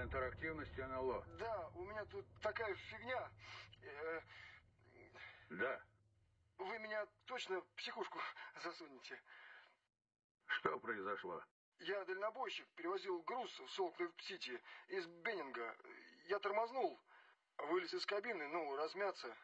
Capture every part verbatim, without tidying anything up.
интерактивность эн эл о. Да, у меня тут такая фигня. Э, Да. Вы меня точно в психушку засунете? Что произошло? Я дальнобойщик, перевозил груз в Солт-Лейк-Сити из Беннинга. Я тормознул, вылез из кабины, ну, размяться.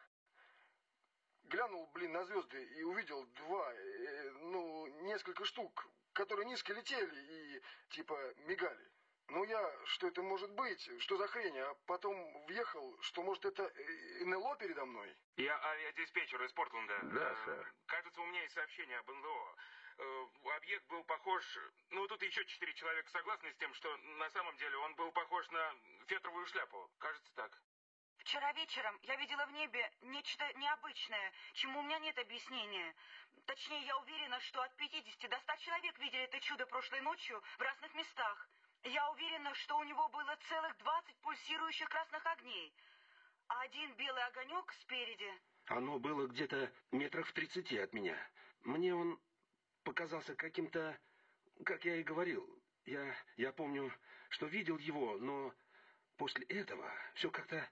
Глянул, блин, на звезды и увидел два, э, ну, несколько штук, которые низко летели и, типа, мигали. Ну, я, что это может быть, что за хрень, а потом въехал, что, может, это эн эл о передо мной? Я авиадиспетчер из Портленда. Да, сэр. Кажется, у меня есть сообщение об эн эл о. Э, Объект был похож... Ну, тут еще четыре человека согласны с тем, что на самом деле он был похож на фетровую шляпу. Кажется, так. Вчера вечером я видела в небе нечто необычное, чему у меня нет объяснения. Точнее, я уверена, что от пятидесяти до ста человек видели это чудо прошлой ночью в разных местах. Я уверена, что у него было целых двадцать пульсирующих красных огней. А один белый огонек спереди... Оно было где-то метрах в тридцати от меня. Мне он показался каким-то, как я и говорил. Я, я помню, что видел его, но после этого все как-то...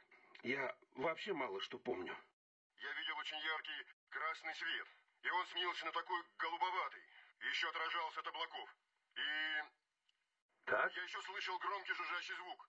Я вообще мало что помню. Я видел очень яркий красный свет, и он сменился на такой голубоватый. Еще отражался от облаков. И... Так? Я еще слышал громкий жужжащий звук.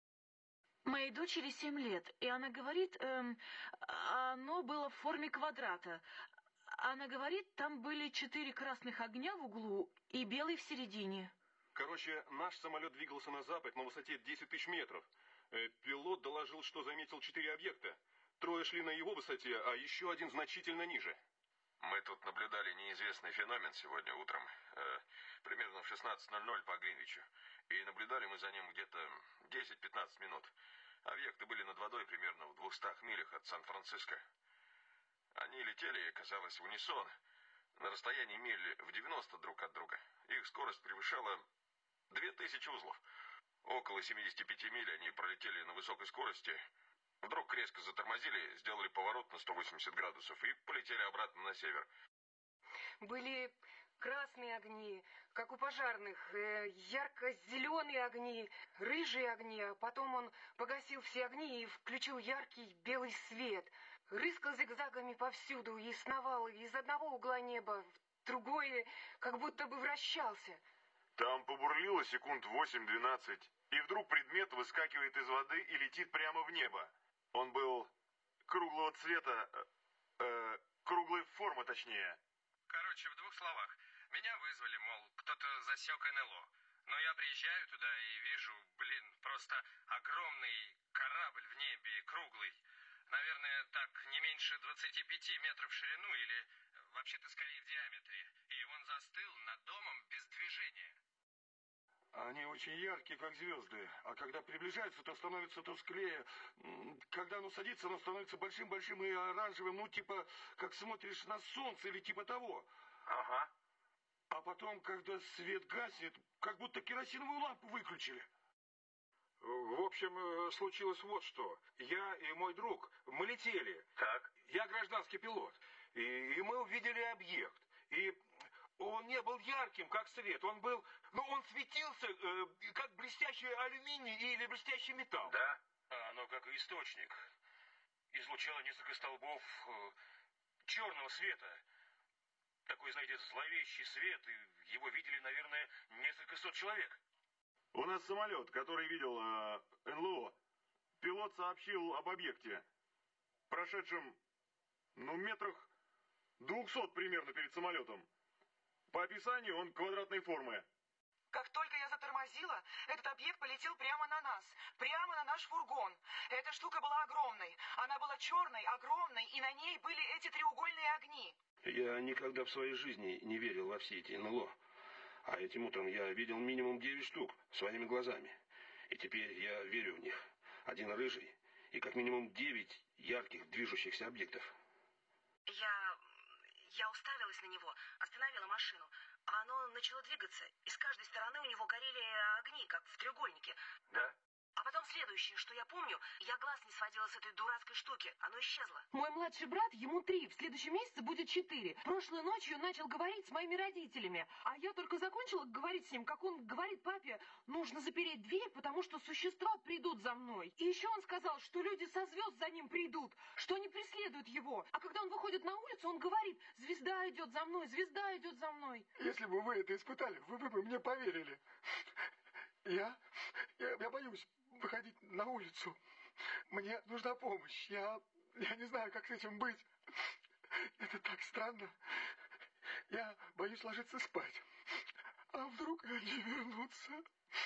Моей дочери семь лет, и она говорит, эм, оно было в форме квадрата. Она говорит, там были четыре красных огня в углу и белый в середине. Короче, наш самолет двигался на запад на высоте десять тысяч метров. Пилот доложил, что заметил четыре объекта. Трое шли на его высоте, а еще один значительно ниже. Мы тут наблюдали неизвестный феномен сегодня утром, э, примерно в шестнадцать ноль ноль по Гринвичу. И наблюдали мы за ним где-то десять-пятнадцать минут. Объекты были над водой примерно в двухстах милях от Сан-Франциско. Они летели, казалось, в унисон, на расстоянии миль в девяносто друг от друга. Их скорость превышала две тысячи узлов. Около семидесяти пяти миль они пролетели на высокой скорости. Вдруг резко затормозили, сделали поворот на сто восемьдесят градусов и полетели обратно на север. Были красные огни, как у пожарных, э, ярко-зеленые огни, рыжие огни, а потом он погасил все огни и включил яркий белый свет. Рыскал зигзагами повсюду и сновал из одного угла неба в другое, как будто бы вращался. Там побурлило секунд восемь-двенадцать, и вдруг предмет выскакивает из воды и летит прямо в небо. Он был круглого цвета, э, круглой формы точнее. Короче, в двух словах. Меня вызвали, мол, кто-то засек эн эл о. Но я приезжаю туда и вижу, блин, просто огромный корабль в небе, круглый. Наверное, так не меньше двадцати пяти метров в ширину или вообще-то скорее в диаметре. И он застыл над домом без движения. Они очень яркие, как звезды. А когда приближаются, то становится тусклее. Когда оно садится, оно становится большим-большим и оранжевым. Ну, типа, как смотришь на солнце или типа того. Ага. А потом, когда свет гаснет, как будто керосиновую лампу выключили. В общем, случилось вот что. Я и мой друг, мы летели. Так. Я гражданский пилот. И, и мы увидели объект. И он не был ярким, как свет. Он был, ну, он светился, э, как блестящий алюминий или блестящий металл. Да? А оно как источник. Излучало несколько столбов э, черного света. Такой, знаете, зловещий свет. И его видели, наверное, несколько сот человек. У нас самолет, который видел э, эн эл о. Пилот сообщил об объекте, прошедшем, ну, метрах двухсот примерно перед самолетом. По описанию он квадратной формы. Как только я затормозила, этот объект полетел прямо на нас, прямо на наш фургон. Эта штука была огромной. Она была черной, огромной, и на ней были эти треугольные огни. Я никогда в своей жизни не верил во все эти эн эл о. А этим утром я видел минимум девять штук своими глазами. И теперь я верю в них. Один рыжий и как минимум девять ярких движущихся объектов. Я... я уставилась на него, остановила машину. А оно начало двигаться, и с каждой стороны у него горели огни, как в треугольнике. Да? А потом следующее, что я помню, я глаз не сводила с этой дурацкой штуки. Оно исчезло. Мой младший брат, ему три, в следующем месяце будет четыре. Прошлой ночью начал говорить с моими родителями. А я только закончила говорить с ним, как он говорит папе, нужно запереть дверь, потому что существа придут за мной. И еще он сказал, что люди со звезд за ним придут, что они преследуют его. А когда он выходит на улицу, он говорит, звезда идет за мной, звезда идет за мной. Если бы вы это испытали, вы, вы бы мне поверили. Я, я, я боюсь выходить на улицу. Мне нужна помощь. Я, я не знаю, как с этим быть. Это так странно. Я боюсь ложиться спать. А вдруг они вернутся?